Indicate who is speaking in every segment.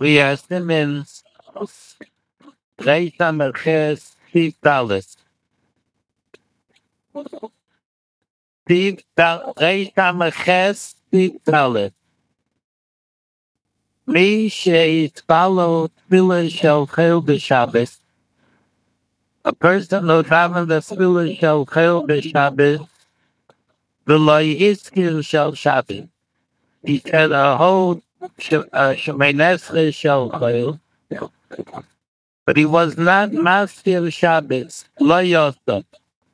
Speaker 1: We are Simmons, Reis Amerches, Steve Dallas. Reis Amerches, Steve Dallas. מי שהתפלל תפילה של חיל בשבת, a person who daven the tefillah shel chayil b'Shabbat, v'lo yizkir shel Shabbat. He said a whole Shemay Nesre shel chayil, but he was not master Shabbos, lo yosef.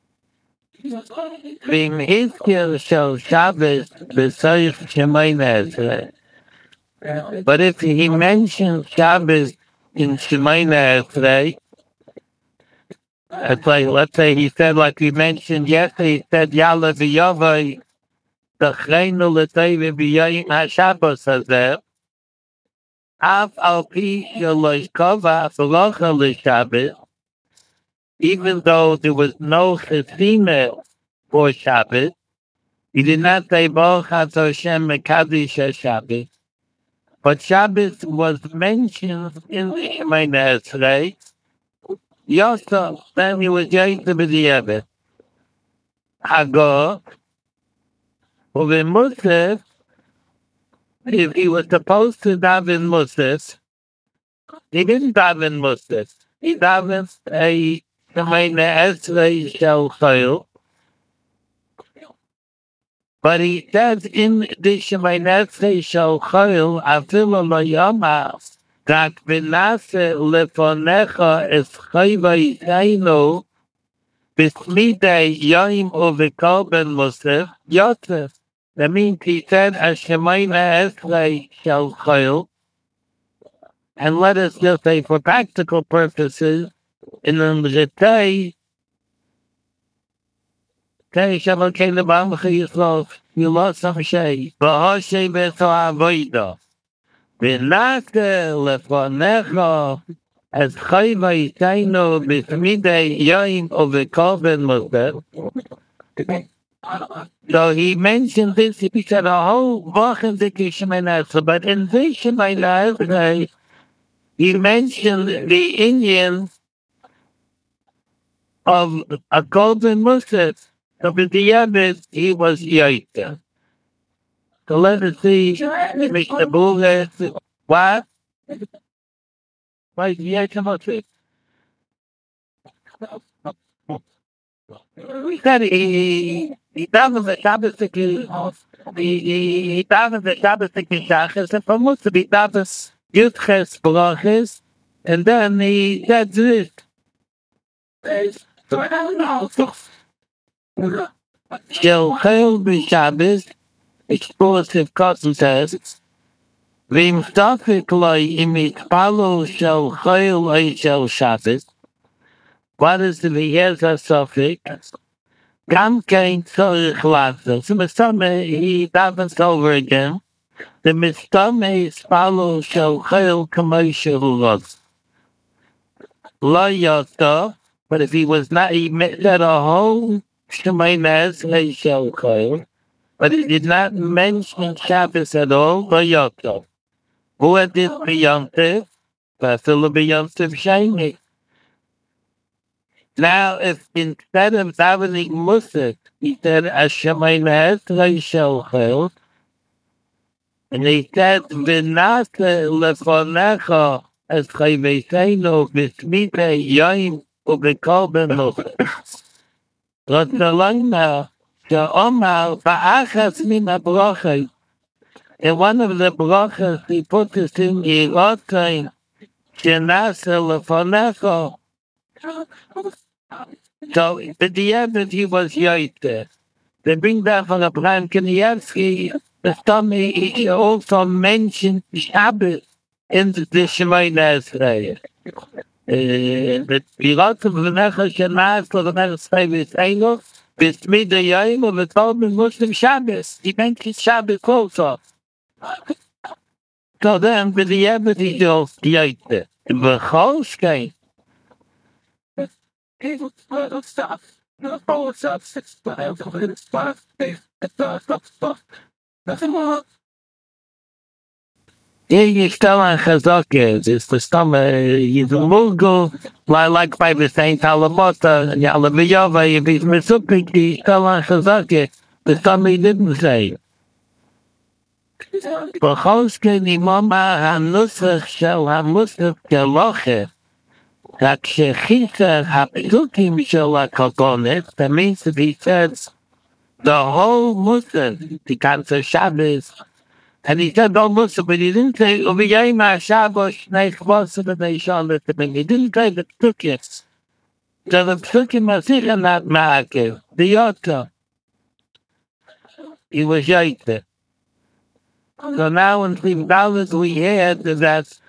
Speaker 1: Being yizkir shel Shabbos b'soich Shemay Nesre. But if he mentioned Shabbos in Shemay Nesre, it's like, let's say he said, like we mentioned yesterday, he said, Yalla v'yavai, t'chreinu l'teive b'yayim ha'shabbos hazeh, af al pi shelo kova v'locha l'shabbos, even though there was no chesina for Shabbos, he did not say, Baruch atah Hashem mekadosh Shabbos, but Shabbos was mentioned in the Shemay Esrei. Yosef, then he was Yosef b'di'evet. Hagor, well, the Musaf, if he was supposed to daven Musaf, he didn't daven Musaf. He davened a Shemay Esrei shel chayil. But he says in the Shemay Esrei shel chayil, afilu lo yomar, that v'nase lefonecha es chayva yisaynu, b'smidei yoim u'v'kol ben Musaf, Yosef. That means he said a Shemay Esrei shel chayil, and let us just say for practical purposes, in the day, Shabbat Kele Bamcha Yisrof, you lost some shay, Bahoshe Beto Avoida, V'nase lefonecha as chayva yisaynu b'smidei yoim u'v'kol ben Musaf. So he mentioned this, he said a whole book of the Shemay Esrei, but in this Shemay Esrei, he mentioned the Indian of a golden Musaf. So with the Yabit, he was Yaita. So let us see, Mr. Buller, what? Why is Yaita Musaf? We said he doesn't the Shabbos he doesn't the Shabbos Shachas, and for most of it does Yudches Brachas, and then he said this. Shel chayil b'Shabbos, explosive cotton says, v'im stafik loy im itpalu shel chayil oy shel Shabbos. What is the v'yeza suffix? Gam kein tzorich lafzeh. So Mistame, he davens over again. The Mistame itpalu shel chayil kamoy shehu roz. Lo yoto, but if he was not, he said a whole Shemay Esrei shel chayil, but he did not mention Shabbos at all. Lo yoto. Who had this b'yontiv? V'afilu b'yontiv sheni. Now, if instead of davening Musaf, he said a Shemay Esrei shel chayil, and he said v'nase lefonecha as chayva yisaynu b'smidei yoim u'v'kol ben Musaf. Rotzelangna she'omar ba'achas min ha'brachos. In one of the brachas, he put this in Yerotein shenase lefonecha. So, at the end, he was Yaita. They bring that from Abraham Kanievsky. The stomach, he also mentioned Shabbos in the Shemay Esrei. The Pilotum v'necha shenas l'v'necha tzayv yisaynu b'smidei yoim u'v'kol ben Musaf Shabbos. He mentioned Shabbos also. So then, with the Yevit, he goes Yaita. V'chol shkein. Here you still on Chazaka. It's the stomach. You the Mughal, like by the Saint Alamota, and Yalaviyova, you be Mitsupiki, still on Chazaka. The stomach didn't say. B'cholske nimoma hanusach shel hamusaf keloche. Hakshechita hapsukim shel hakokonet. That means to be said the whole Musaf, the Kansa Shabbos. And he said, don't listen, but he didn't say, Uviyayma Shabbos Shnei Chvosim B'nei Shalom B'nei. He didn't say the psukim. So the psukim are sicher not ma'akev. The Yoto. He was yaiter. So now in $3 we heard that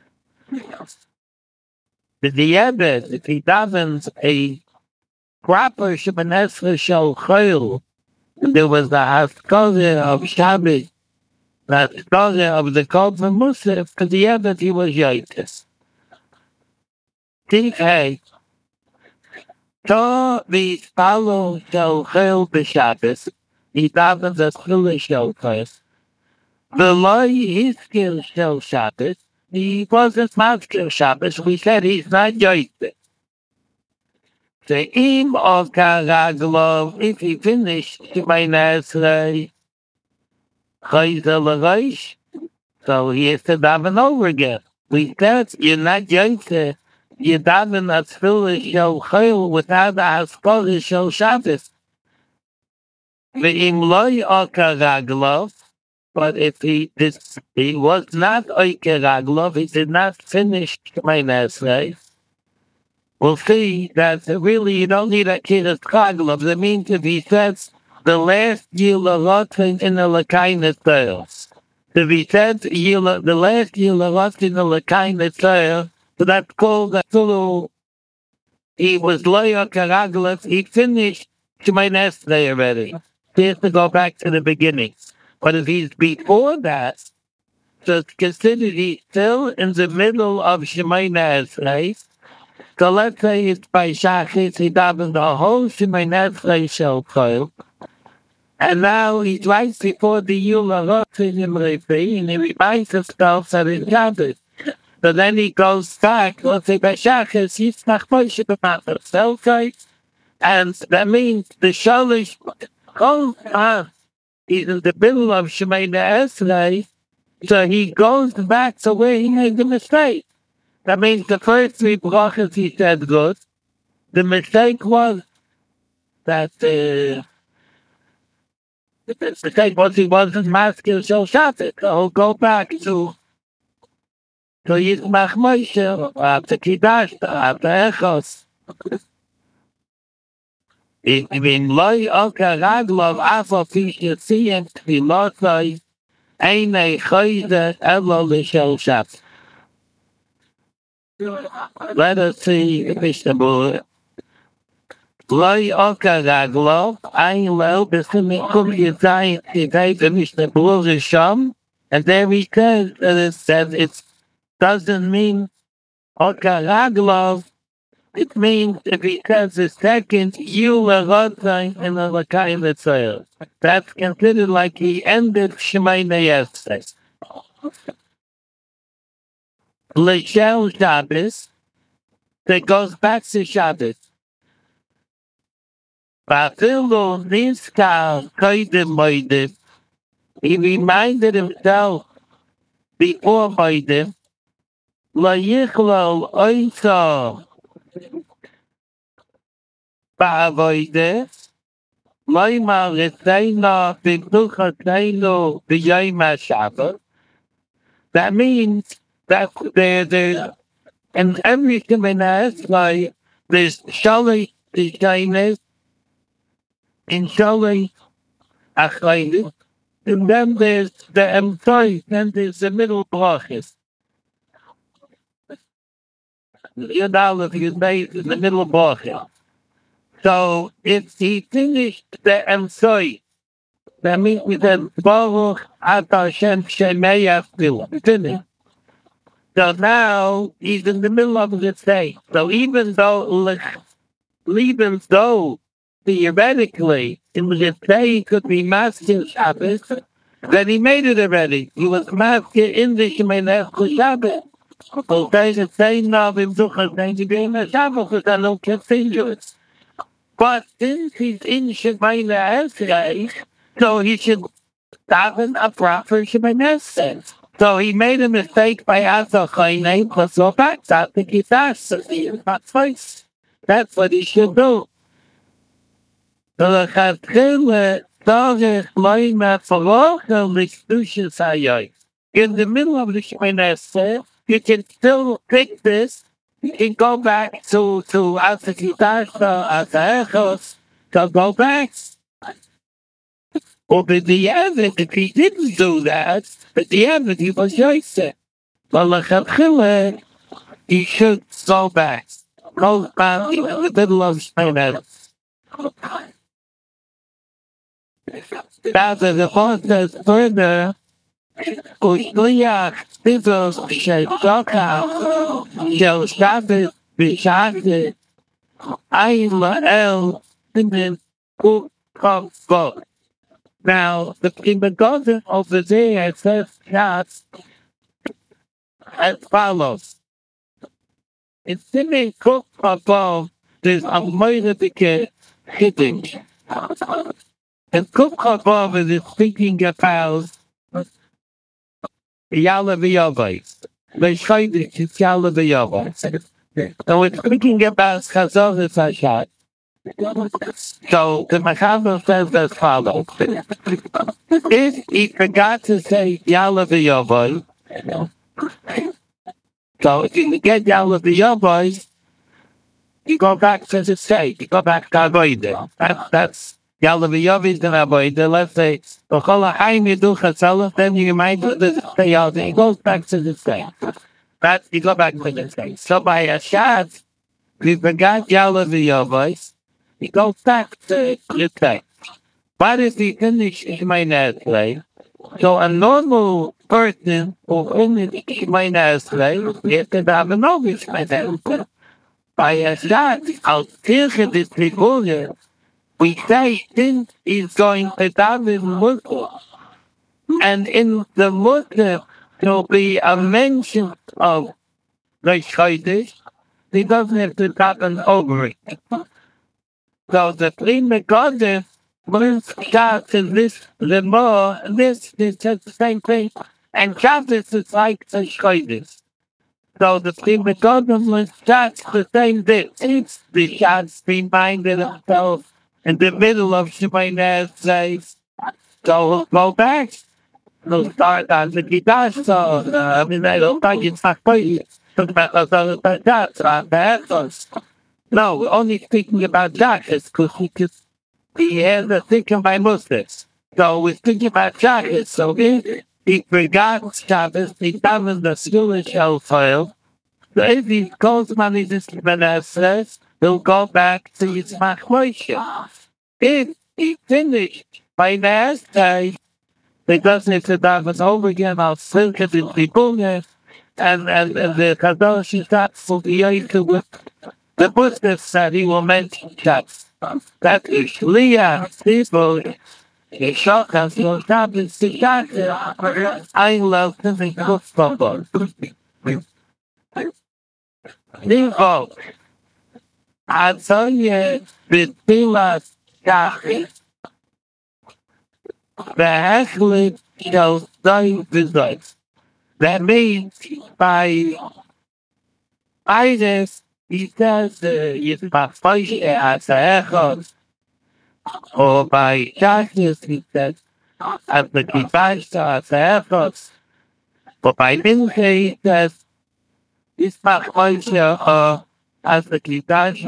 Speaker 1: the diabet, if he davens a proper Shemoneh Esrei Shel Chol, there was the Haskalah of Shabbos, the Haskalah of the Korban Musaf, for the diabet he was yaiter. TK. So we follow Shel Chol b'Shabbos, he davens a Chila Shel Chol. The law is skill Shel Shabbos. He wasn't master Shabbos. We said he's not yoitzeh. The im of Karaglov, if he finished Shemoneh Esrei, Chayzel Reish, so he has to daven over again. We said you're not yoitzeh. You daven a Tefillah Shel Chol without a Haskalah Shel Shabbos. The im loy of Karaglov. But if he was not Oike Raglov, he did not finish Shemoneh Esrei, we'll see that really you don't need a Kiras Raglov. That means if he says the last Yilarotin in the Lakaina Tales. If he says the last Yilarotin in the Lakaina Tales, so that's called the Tulu. He was Loyo Karaglov, he finished Shemoneh Esrei already. He has to go back to the beginning. But if he's before that, so it's considered he's still in the middle of Shemoneh Esrei. So let's say it's by Shachis, he davens the whole Shemoneh Esrei Shel Chol. And now he's right before the Yula Rotin in Refi, and he reminds himself that it's Shabbos. So then he goes back, let's say by Shachis, he's not Moshe about himself, and that means the Shalish whole he's in the middle of Shemoneh Esrei, so he goes back to where he made the mistake. That means the first 3 brachas he said good. The mistake was that the mistake was he wasn't masking Shel Shabbos. So he'll go back to Yismach Moshe, after Kiddush, after Echos. In loy oka raglov afo fisher siyem tfilotoi eine choyde elo l'shel Shabbos. Let us see Mishnah Berurah. Loy oka raglov ein lo b'simikum yizayin tivei b'Mishnah Berurah Sham, and there he says that it doesn't mean oka raglov. It means if he says the second Yula Rotain in the Lakayim Mitzvah, that's considered like he ended Shemoneh Esrei. L'Shel Shabbos, that goes back to Shabbos. Vafilu Niskar Kodim Moedim, he reminded himself before Moedim, Lo Yichlol Oisor Ba'avoide, Loimar Reseino B'Mnuchotenu B'Yom HaShabbat. That means that there in every Shemoneh Esrei there's Sholei Tishaines in Sholei Achaynis, and then there's the Emtoy, then there's the middle brachas. You know, if you made in the middle brachas. So if he finished the Emtoy, that means we said Baruch Atah Shem Shemei Afil. Finished. So now he's in the middle of the day. So even though theoretically in the day could be Master Shabbos, Then he made it already. He was master in the Shemoneh Shabbos. Okay, the same now in Duchas and to be in the Shabbos because I don't continue it. But since he's in Shemoneh Esrei, so he should daven a proper Shemoneh Esrei. So he made a mistake by Azachaynei plus go back. That's the Kiddush. So he is not twice. That's what he should do. So the Chatzile Tzarech Loima Forocha L'Kedushas Hayos. In the middle of the Shemoneh Esrei, you can still pick this. You can go back to Azakidash Azachos to go back. Or the evidence, if he didn't do that, but the evidence he was Yosef. But L'Chatchile, he should go back. Go back in the middle of Shemoneh. Now the Lord says further, Ushliach Tzivos Sheshokah Shel Shabbos B'Shabbos Ayin La'el Simen Kuf Vot. Now the Kindergarten over there says shots as follows. In Simen Kuf Vot, there's a modification hidden. And Kuf Vot is speaking about Yalla V'Yavos. They showed it to Yalla V'Yavos. So it's speaking about Chazal Hashat. So the Machaber says as follows. If he forgot to say Yalla V'Yavos, so if you get Yalla V'Yavos, you go back to the state, you go back to Avodah. That's Yalla V'Yavos and Avodah. Let's say, then you might do the stay out there. It goes back to the state. That you go back to the state. So by a shot, we forgot Yalla V'Yavos, he goes back to the state. But if he finished Shemoneh Esrei, so a normal person who finished Shemoneh Esrei, he has to have an over Shemoneh Esrei. By a shot, I'll still get this figure. We say since he's going to daven Muslim, and in the Muslim there'll be a mention of the Chodesh, he doesn't have to daven over it. So the Pri Megadim learns Shabbos in this Lemor, this is the same thing, and Shabbos is like the Chodesh. So the Pri Megadim learns Shabbos the same day. It's the Shabbos reminded himself in the middle of Shemoneh Esrei. So we'll go back. We'll start on the Kiddush. So, I don't think it's not quite no, we're only speaking about Shabbos because he has a thinking by Muslims. So we're speaking about Shabbos. So if he forgot Shabbos, he doesn't the Jewish hellfire. So if he goes money this Shemoneh, he'll go back to his Machloisha. If he finished by the last day, he doesn't have to daven over again. I'll still get the Tibunet, and the Kadosh Shatz will be able with the Muslims said he will mention Shatz. That is Shliach Tzivos Sheshokah Shel Shabbos B'Shabbos I love to make Kuf Vot. I tell you, the Tfilas Shachrit, the Hechlet shall stay with. That means by Isis, he says, Yismach as a Echot, or by Shachris, he says, as the Kiddush as a Echot, but by Mincha, he says, Yismach or as the Kiddush.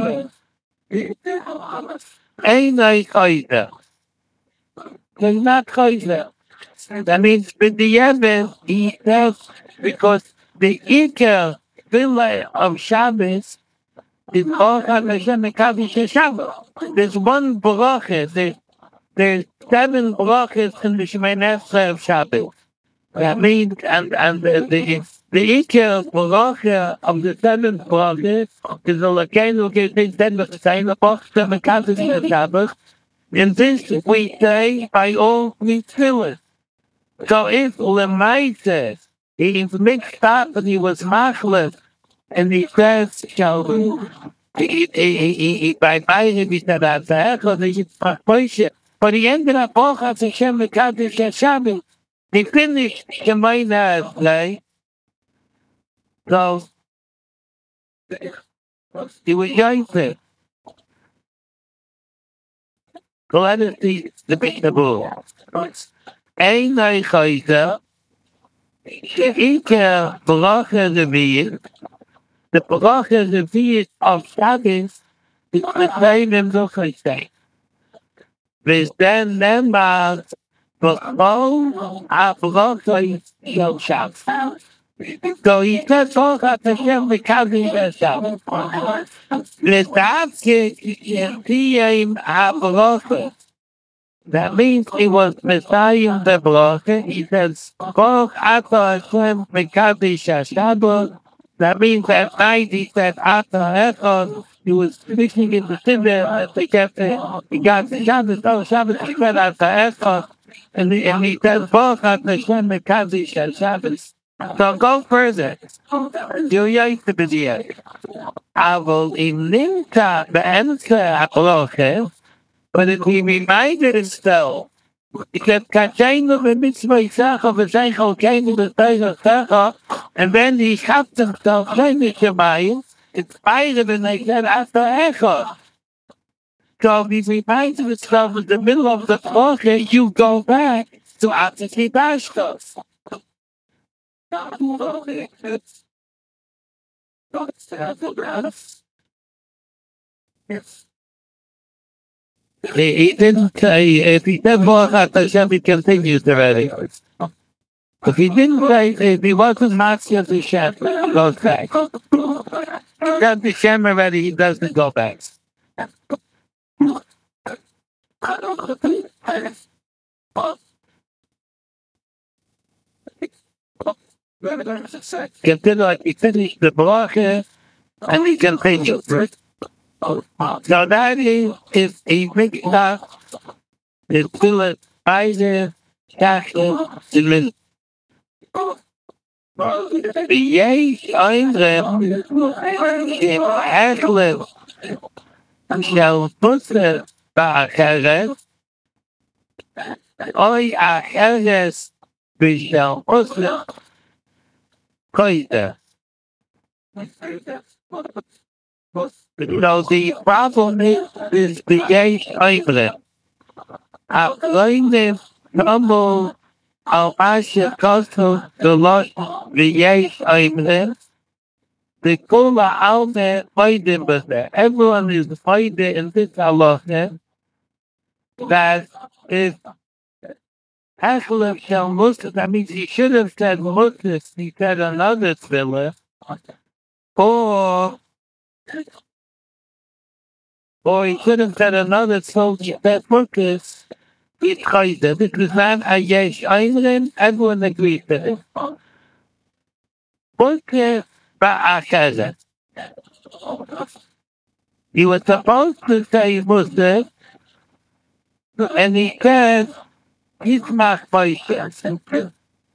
Speaker 1: Ain't like either. They're not either. That means with the Yemen, he says, because the Iker villa of Shabbos is all Hashem Mekadosh Shabbos. There's one bracha. There's 7 brachas in the Shemoneh Esrei of Shabbos. That means, and the Iker bracha of the 7 brachas is the Lakeinu Geshei Zedek Tzayim Apostle Mekadosh Shabbos. In this we say by all 3 tefillahs. So if Lemaita, he mixed up and he was machlef, and he says, by Biden, he said that because he push. But he ended up all at the Shem Kaddish Shabbos. He finished the Maina play, so he was young. So let us see the big bull. Ein Chayza, Ika Bracha Leviyah, the Bracha Leviyah of Shabbos is the same in the Chayza. There's then Lemar, B'chol HaBracha Shel Shabbos. So he says all that the Shem Mekadim Shabbos. L'tavke Tiyim HaBracha. That means he was Messiah the Bracha. He says, Koch Ata Hashem Mekadosh HaShabbat. That means at night he said, Ata Echad. He was fishing in the Siddur. They kept it. He got the Shabbos. Oh, Shabbos, he said, Ata Echad. And he says, Koch Ata Hashem Mekadosh HaShabbat. So go further. Do you to be there? I will in Linka the answer at Bracha. But if he reminded himself, because Kachaynu v'mitzvah Yisachar v'zeichel keinu v'zeichel Yisachar, and then he shot himself in the Shemayim, inspired and they said, after Echad. So if he reminded himself in the middle of the Bracha, you go back to Atati Bashtos. Yes. He didn't say, if he said more at Hashem, he continues already. If he didn't say, if he wasn't Matzah to Shem, he goes back. Then to Shem already, he doesn't go back. Consider like he finished the bracha, and he continues. So that is, if he picks up the Philip Isaac Castle to live. Yes, I'm them. If Ashlev shall put the Ba'acharet, Oi Achares, we shall put the Koida. So the problem is the Yesh Oimre. Outline humble al Asha Kosto the lot the Yesh Oimre. The Kula Alme fighting with it. Everyone is fighting in this Allah that if Haslam shall Muslim, that means he should have said Muslim, he said another thriller. Or he could have said another soldier that Muslim. It's Chayda. This is not a Yesh Einrin. Everyone agrees with it. Muslim Ba'achazet. He was supposed to say Muslim, and he said, Yismach Moshe.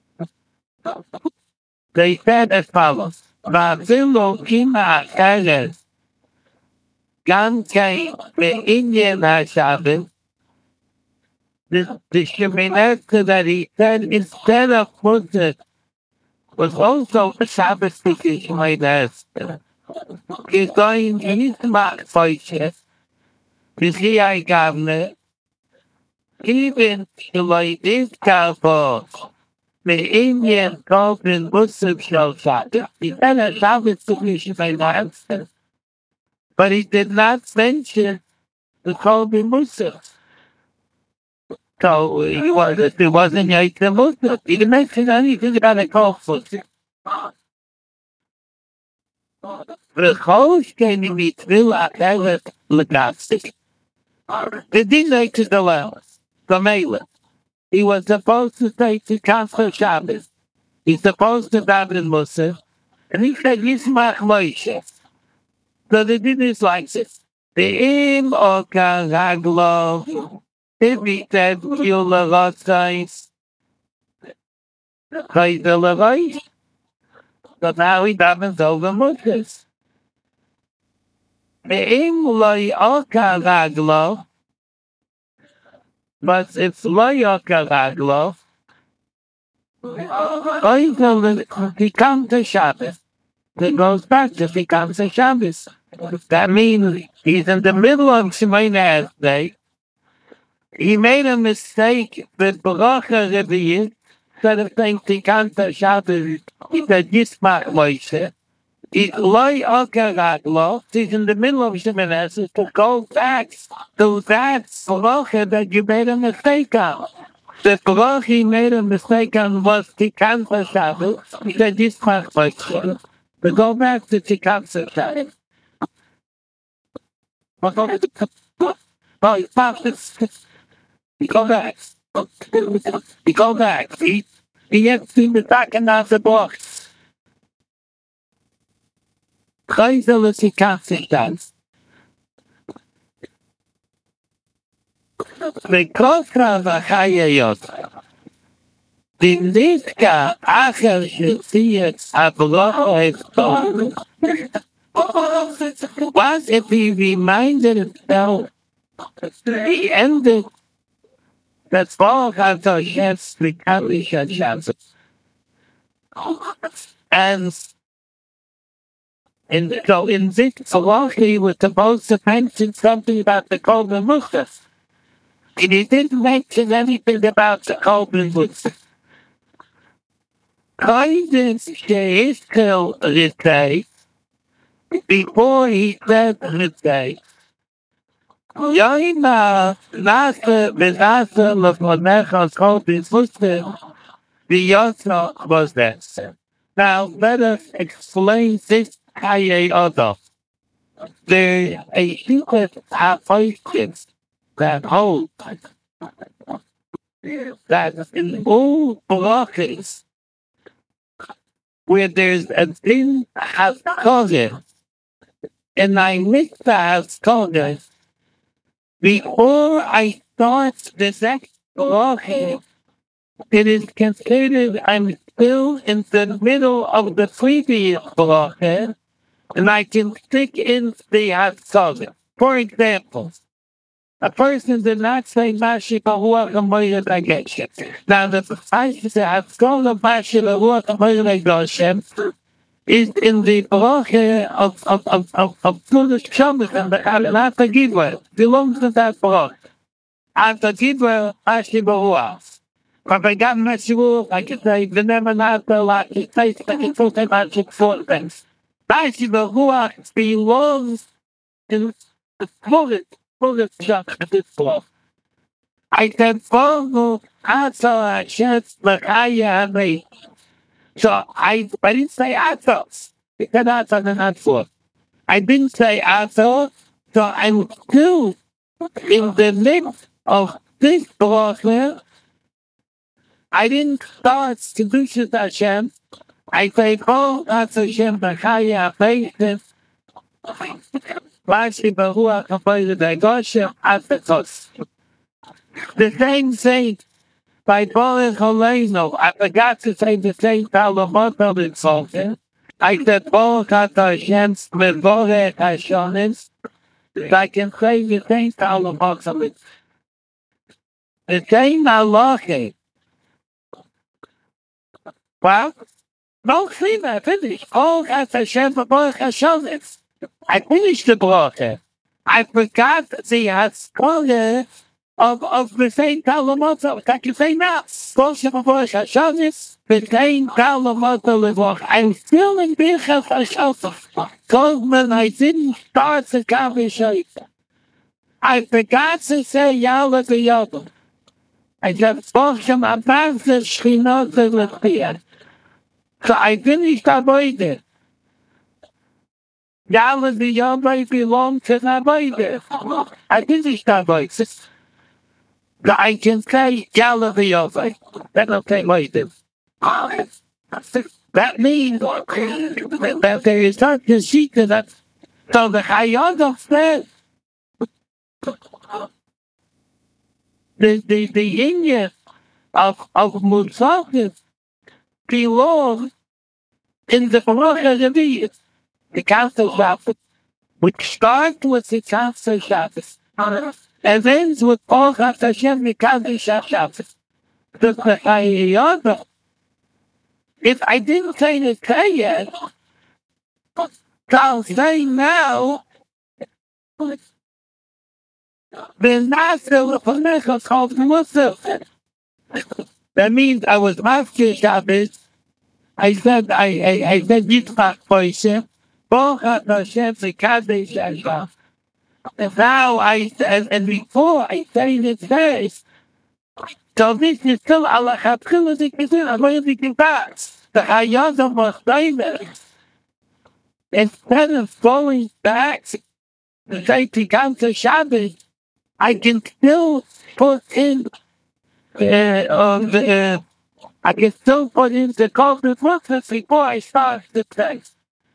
Speaker 1: They said as follows, Va'afilu Kima Achazet. Gan came the Indian HaShabbat. The Sheminah that he said instead of Muslim was also a Shabbos speaking like that. He's going to Yismach Moshe. You see, I governor. Even like this couple, the Indian called in Muslim shall shot. He said a Shabbos speaking like that. But he did not mention the Kobe Muslim. So it wasn't like the Muslim. He didn't mention anything about a Kobe Muslim. The Kosh came to be through a Eretz Legastic. They didn't like to allow the Malin. He was supposed to say to Chancellor Shabbos. He's supposed to daven Muslim. And he said, Yismach Moshe. So they did this like this. The im oka haglo. If he said, Kila Rotzais. Chayil Avoy. So now he davens over Muslims. Me'im loy oka raglo, but if loy oka raglo, he comes to Shabbos. It goes back to he comes to Shabbos. That means he's in the middle of Shemoneh Esrei. He made a mistake with Barucha Rebbeinu. Instead of saying Tikanta Shabbos, he said Yismach Moshe. He's loy oka raglo. He's in the middle of Shemoneh Esrei to go back to that Barucha that you made a mistake on. The Baruch he made a mistake on was Tikanta Shabbos. He said Yismach Moshe. We go back to Tikanta Shabbos. Oh, you found this. You go back. You go back. He has seen the back and out the box. Chayil is he can't sit down. The Kosra Vachayayot. The Niska Acher Shitzias Abloch was if he reminded himself he ended that Baruch Hashem Mikalisha Shabbos. And in this Baruch he was supposed to mention something about the Golden Musaf. And he didn't mention anything about the Golden Musaf. Kindness is till this day, before he said this day, Yaina Nasa Vinasa Lafonecha Golden Musaf, the Yosna was that. Now let us explain this Kaye Odo. There are a secret appointments that hold that in all blocks where there's a thing has caused, and I miss the has caused before I start this next block, it is considered I'm still in the middle of the previous block, and I can stick in the has caused. For example, a person did not say Mashi Baruch Amoyed Ageshem. Now, the Pasha has called the Mashi Baruch Amoyed Ageshem is in the Baruch of Tulish Shabbos and the After Gidwell. Belongs to that Baruch. After Gidwell, Mashi Baruch. But I got Mashi Baruch, I can say, the never not the lot, it tastes like it's also magic four things. Mashi Baruch belongs in the fullest shop at this block. I said, Follow Asa Shes Lakaya me. So I didn't say Athos. Because Athos is not for. I didn't say Athos, so I'm still in the midst of this block here. I didn't start Kedushas Hashem. I say, Follow Asa Shem Lakaya me. Rashi Baruch Hapoyed Ageshem Athos. The same thing by Boris Holeno. I forgot to say the same Talamot in Sultan. I said Boris Hashem with Boris Hashonis. I can say the same Talamot of it. The same Aloche. Well, no sleep, I finished. Boris Hashem with Boris Hashonis. I finished the blocker. I forgot the Haskalah of the same Talamot. I can say now. Bullshit before Hashonis, the same Talamot Levok. I'm still in Birchas Hashonis. Goldman, I didn't start the conversation. I forgot to say Yalla the Yalla. I said, Bosham Abbas the Shrinot the Lepia. So I finished avoiding. Yalla the Yalla belongs to the Bible. I finished avoiding. I can say Yalla the Yalla. Then I'll say wait. That means that there is not the sheet to that. So the Hayada said the Indian of Musafir belong in the Baruch the Council Shabbos, which starts with the Council Shabbos and ends with all Hashem the Council Shabbos. The Chayayah, if I didn't say the K yet, I'll say now, the Nasa Lefanecha called Musaf. That means I was Master Shabbos. I said Yitzchak Moshe, both Hashem the Council Shabbos. And now and before I say this verse, so this is still Allah Chatchila the Kitzur, I'm going to get back. The Hayat of Moshe, instead of going back to say Tikam Shabbos, I can still put in I can still put in the Golden Process before I start the text.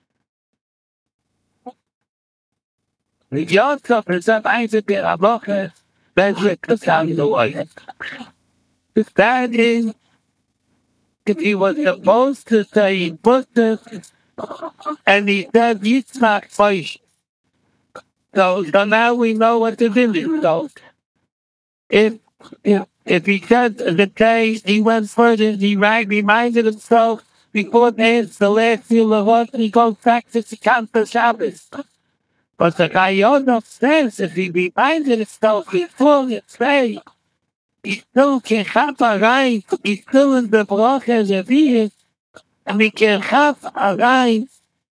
Speaker 1: The Yosef is up Isaac and Abocha, that's what comes out of the way. That is, if he was supposed to say Musaf, and he said Yitzchak Moshe. So now we know what the village goes. If he said the day he went further, he reminded himself before there's the last year of what he goes back to the Council Shabbos. But the Chayayah says if he reminded himself before the day, he still can have a right, he's still in the block as a vehicle, and he can have a right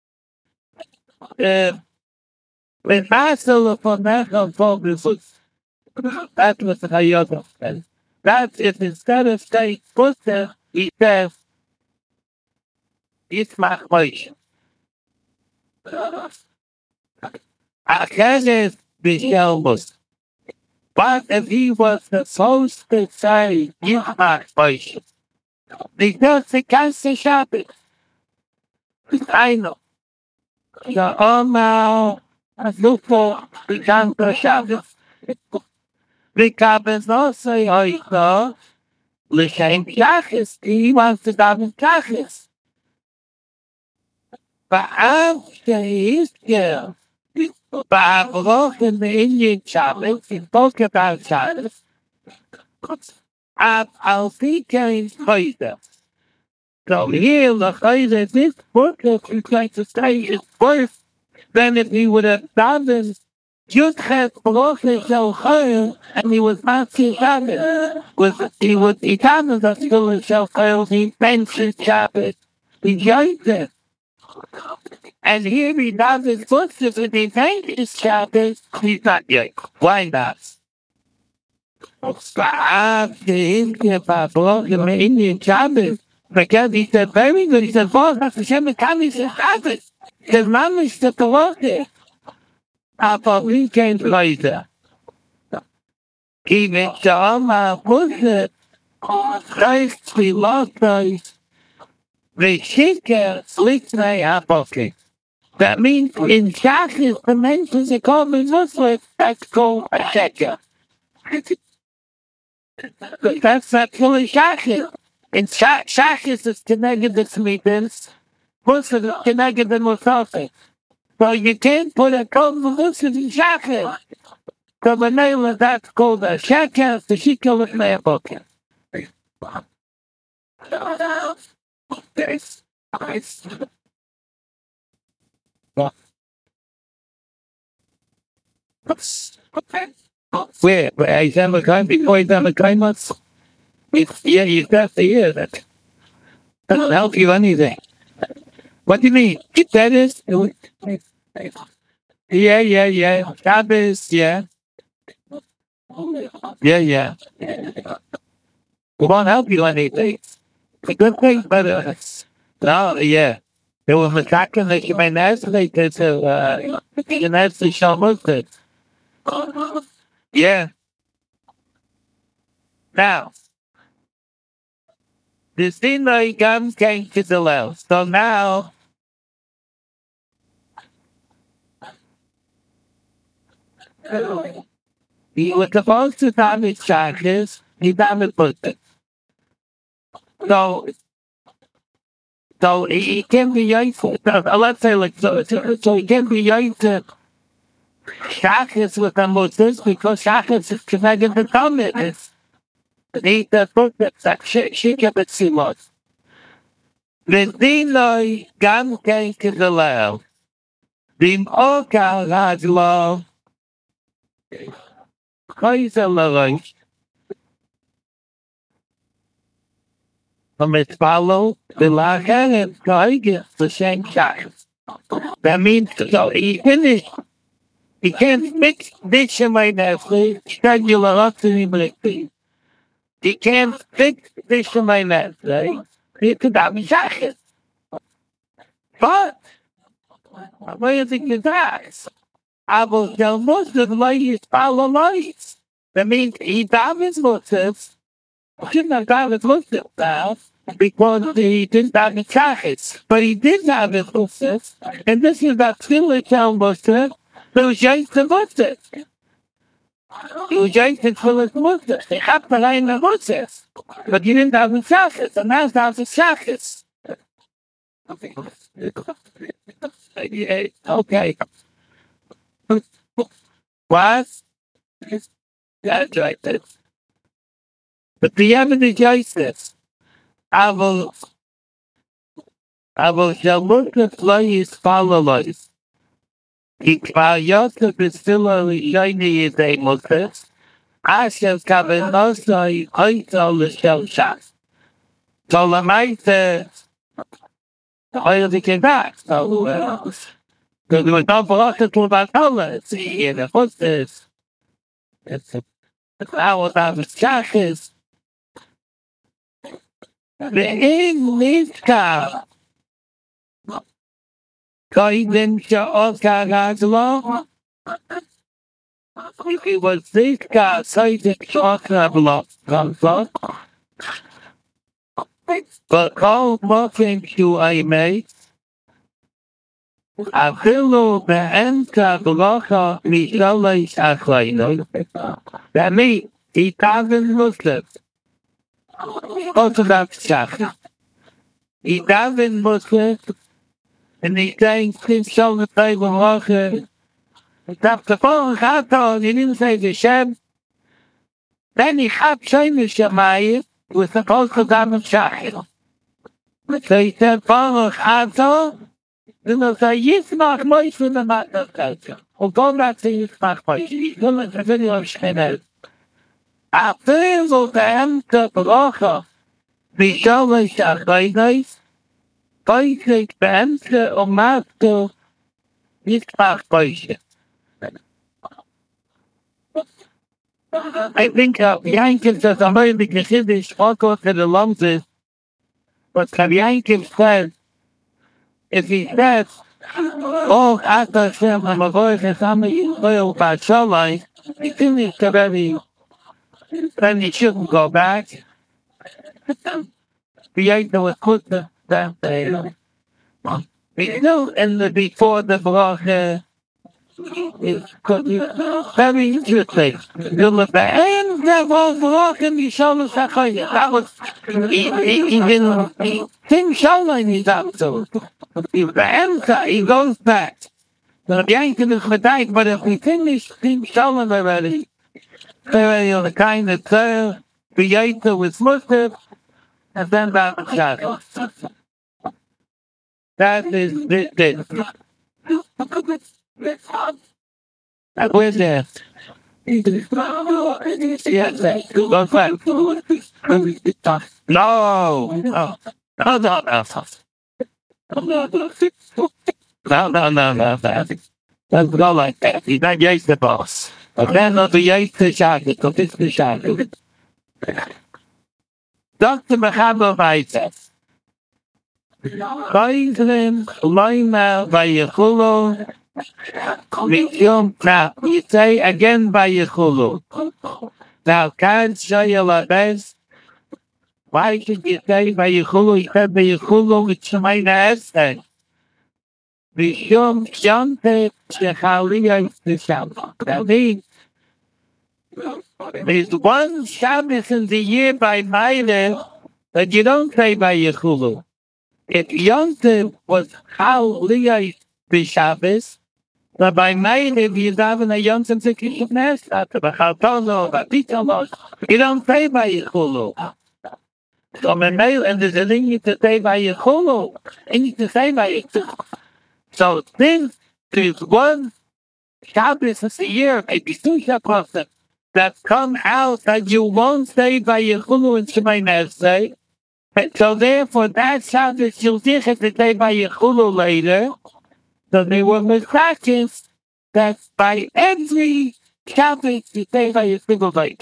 Speaker 1: with Master for National Focus. That's what the Chayayah says. That is instead of saying Musaf, he says Yitzchak Moshe. Acheres B'Shel Musaf. But if he was supposed to say Yitzchak Moshe, because the Council Shabbos, I know. The Omar, Azufo, the Council Shabbos, the Kabbas also, L'Shem Shachis, he wants to daven Shachis. But after he's killed, but I've in the Indian Shabbos, he spoke about Shabbos, I'll see Kain's Choyder. So here, the Choyder, this book that he's going to say is worse than if he would have davened Yudchet Baruch Shel Chayil, and he was Master Shabbos. He davened the Shul Shel Chayil, he mentioned Shabbos, he joined it. And here he does his footsteps and he thanks his Shabbos, he's not young. Why not? After he's about Baruch the Indian Shabbos, because he said, very good, he said, Baruch Hashem Mekani Shabbos. He said, Mamish the Baruch. Aber we can't later. Even Shama Pusset, Christ we lost us. The Shikar Slicknay Apoke. That means in Shachis the mentions a common Muslim that's called a Shekar. That's not fully Shachis. In Shachis is connected to Smitans. Muslim is connected to Muslim. So you can't put a convolution in Shachar. So the name of that's called a Shachar, the Shikar with my book. Where I have a time before he's on the time months? Yeah, you have to hear that. Doesn't help you anything. What do you mean? That is. Yeah. Shabbos, yeah. Yeah. It won't help you anything. It's a good thing, but no, yeah. There was a second that you may necessarily to you necessarily show Muslim. Yeah. Now, the Sinai Gam came to the left. So now, he was supposed to have his charges, he never put it. So, So he can be used, let's say like, so he can be used to Shachis with the Muslims because Shachis is connected to commitments. The book that she kept it simos. The Dinoi Gam Ken Kizalel. Dim Oka Radlo. Kaiser from his follow the Lachen and Kaige the same Shachis. That means so he finished. He can't mix this in my Netflix, schedule up to him like this. He can't fix this in my Netflix. He could have me jacket. But, what do you think of that? I will tell most of the ladies follow lights. That means he dives Muslims. Shouldn't have dives Muslims now because he didn't have the jackets. But he did have his Muslims. And this is that still tell Muslims. So Jason Muslims. You Jason for his Muslims. They have to line the Muslims. But you didn't have the jackets. And now have the jackets. Okay. What? That's right. But the evidence is I will shall look at lies follow lies. While Yosef is still only shiny as a Moses, I shall come in also I saw the shell shot. So the might I have to get back. So there was no philosophy about color. See, and it was this. It's I was on the chakras. The English car. Going to Oscar law. It was this car, so the chocolate block. But all walking to a mate. אפילו באמצע בלוכה משלוש אחרינו, ואני איתן מוסלם, Orthodox Church. Idaven Muslim, and he saying, please show the Bible walker. After four Chaton, he didn't say the Shem. Then he had Shema Shemayim with the Orthodox Church. So he said, Baruch Chaton, then he'll say, Yismach Moshe in the Matna culture. Or go back to Yismach Moshe. He's going to the video of Shema. After the end of the Bracha, we show us that guys, basic answer or master Yismach Moshe. I think Yankiv says, I'm very big Chassidish, all goes to the lungs, but Yankiv says, if he says, oh, after Hashem, I'm a voice, and I'm a Yisrael, but Shalai, he finished already, then he shouldn't go back. The angel was put that day. We know in the before the bracha, it's very interesting. You look back, and that was bracha, and you show us that was even King Shalom is up to. The answer, he goes back. The angel is medayik, but if we finish King Shalom already, the kind of prayer, the Yaita with Muslim, and then that was shot. That is this. That was there. Yes, go back. No, no, no, no, no. No. That's not like that. He's not Yates the boss. But then not the Yates the Shaka, so this the Shaka. Dr. Mechaber Vaitzes. Koizlim, Loima, Vayechulo, Mikyom. Now, you say again Vayechulo. Now, can't show you like this. Why should you say Vayechulo? You said Vayechulo with Shemaina Esther. Mikyom Shante Shechaliyah Sham. That means there's one Shabbos in the year by Maile that you don't say Vayechulo. If Yontif was how Leah Bishabis, but by night, if you have a Yontif to keep nest, after the Hatono, the Pitolos, you don't pay by Yehulu. So my mail and there's a thing to say by Yehulu, and you to say by it. So this is one Shabbos of the year, maybe two Shabbos that come out that you won't say by Yehulu and Shemay Nesay. So therefore, that Shabbos you'll just have to say by Yehulu later. So they were mistaken that by every Shabbos you say by Yehulu later.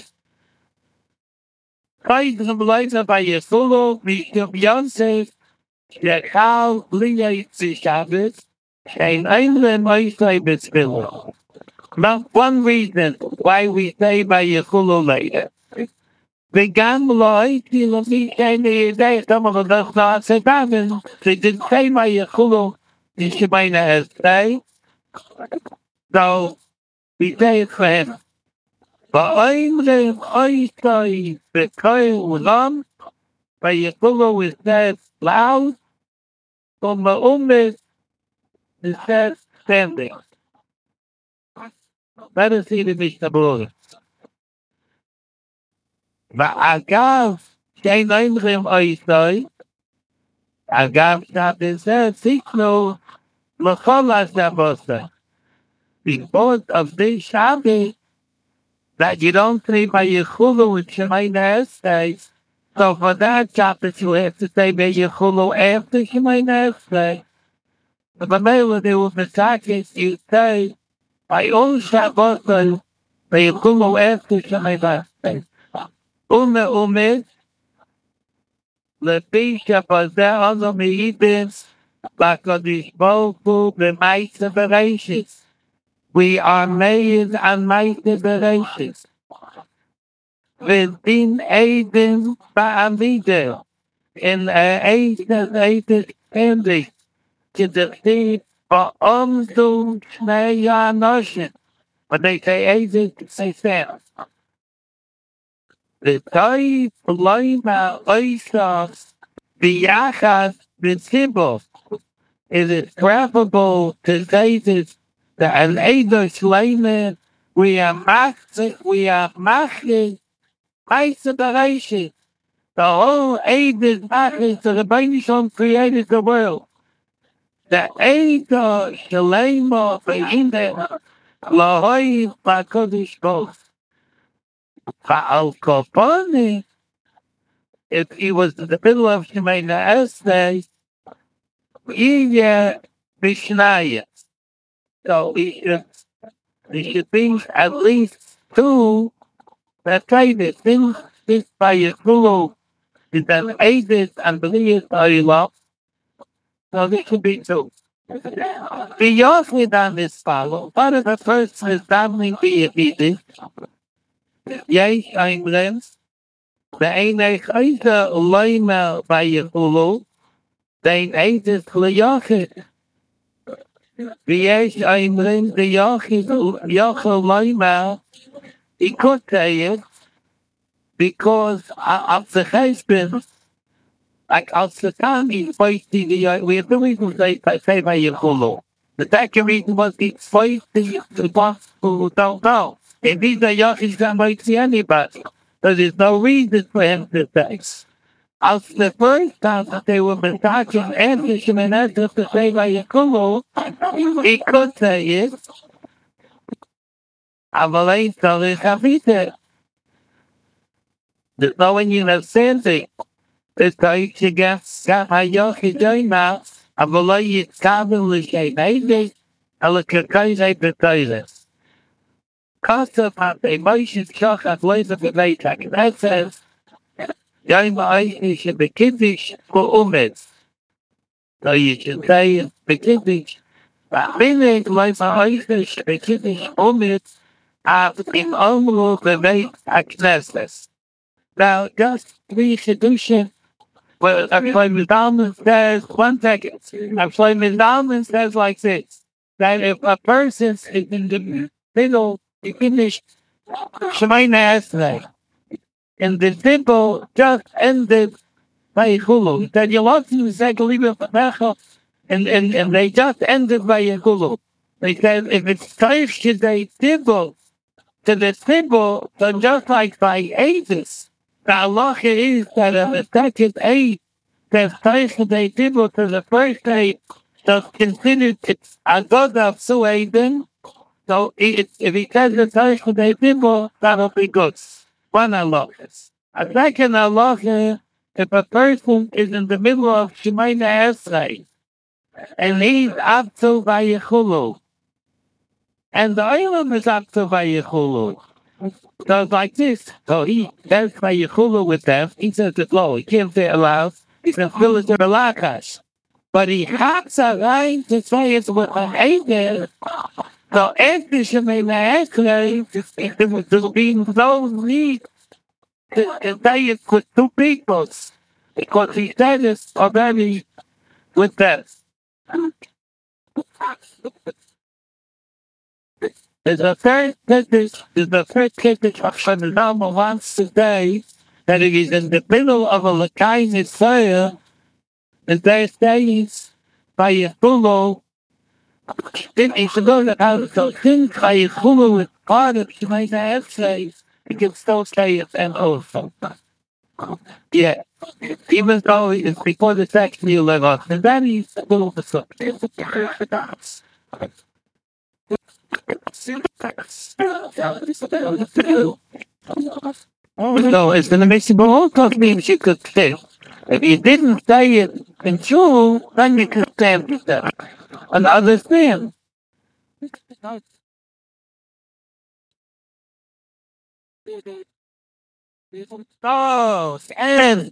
Speaker 1: By the later by Yehulu, Mishum Yosef, Shechal, Liyah Shabbos, and Einle Moisei B'Tzvila. Not one reason why we say by Yehulu later. וגם לא הייתי לפי שאני יודע כמה בדרך נעשה באבן, שתדחי מה יכולו לשמי נעשה, so we say it for him. ואומרים אוי בכל עולם, ויכולו is said loud, ומאומת is said standing. Let us see the Mishnah. ואגב, שאין אומרים אוי אגב, שבזה תקנו לכל השבוסה. Because of this Shabbat, that you don't say by Yechulu with Shemay Nesay, so for that Shabbat you have to say by Yechulu after Shemay Nesay. But the mail they will mistakes, you say by all Shabbat by Yechulu after Shemay Nesay. Ume, לפי שפזה אנו מעידים בקדוש ברוך הוא במעשה בראשית. We are made on מעשה בראשית. ודין עדים בעמידה. In eight standing. כדכתיב ועומדו שני האנשים. But they say עדים, they stand. ותאי פלוימה אויסוס ביחד בציבור. It is preferable to say this that an Eido Shleiman we are maching by separation. The whole Eid is maching so the Bainishon created the world. The Eido Shleiman Beinde Lahoi Bakodish Both. Fa'al Koponi, if he was in the middle of Shemina Esnei, Iya Mishnaya. So he should be at least two that try to think this by Yeshua is that aided and believed by love. So this should be two. The Yosef on this follow. Part of the first is davening be a Yes, I'm Lens. The Einach Eisa Loima by Yehulu. The Einach is Leochit. Yes, I'm Lens. The Yochit Loima. He could say it because of the husband, like of the time he's fighting the we have the reason say by Yehulu. The second reason was he's fighting the boss who don't know. If he's a Yochid, that might see anybody. So there's no reason for him to say. As the first time that they were massaging after Shemoneh to say by Yehulu, he could say it. אבל אין צריך להביא. There's no one you have sensing. צריך שגם היוחד יאמר, אבל לא יתכוון לשמיידי, אלא ככזה בתוירס. Because of emotions שוכח לא יזבית הכנסת, יאמר איש שבקידיש ואומץ. So you should say בקידיש. והמינק לא יאמר איש שבקידיש אומץ, in Omru Beveit HaKnesses. Now, just three solutions. Well, Shlomo Zalman says, 1 second. Shlomo Zalman says like this, that if a person is in the middle, you finish Shemoneh Esrei, and the temple just ended by Hulu. That you want to say and they just ended by Hulu. They said if it's Toish to the Tibble, to the Tibble, then just like by ages, the halacha is that if the second age says Toish to the Tibble to the first age, just considered it's a god of Suaden. So if he says the Toish to the Tibble, that'll be good. One halacha. A second halacha, if a person is in the middle of Shemayna Esrei, and he's up to Vayichulu, and the island is up to Vayichulu. So it's like this. So he does Vayichulu with them. He says it's low. He can't say it aloud. He says, Villager Lakas. But he hops around to say it's with a hater. So after Shemayna Esrei, it was just being so neat to say it with two peoples. Because he said it already with them. There's a third Kiddush of the Rama wants to say that it is in the middle of a Lakai Nitzayah, and they're saying by Yehulu, then it's going to have so since by Yehulu is part of Shemayna Esrei, you can still say it and also. Yeah. Even though it's before the section you live on, and that is a little bit no, it's an amazing also means you could say. If you didn't say it in school, then you could say that. And understand. Oh, and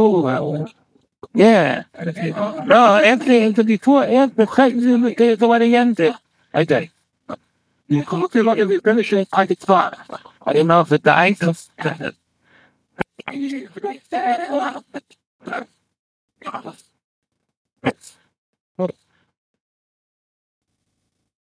Speaker 1: yeah. No, after before, after second, there's what he ended. I did. You come to look at the finishing, I could spot. I didn't know if it died.